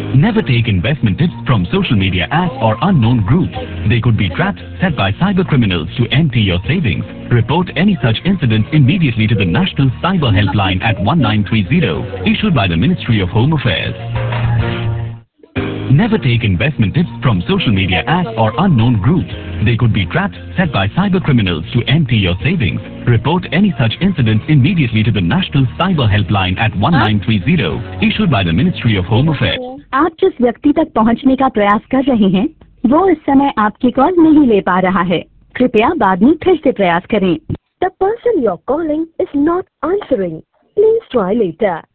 Never take investment tips from social media apps or unknown groups. They could be traps set by cyber criminals to empty your savings. Report any such incident immediately to the National Cyber Helpline at 1930, issued by the Ministry of Home Affairs. Never take investment tips from social media apps or unknown groups. They could be traps set by cyber criminals to empty your savings. Report any such incident immediately to the National Cyber Helpline at 1930, issued by the Ministry of Home Affairs. आप जिस व्यक्ति तक पहुंचने का प्रयास कर रहे हैं वो इस समय आपकी कॉल नहीं ले पा रहा है। कृपया बाद में फिर से प्रयास करें। The person you're calling is not answering. Please try later.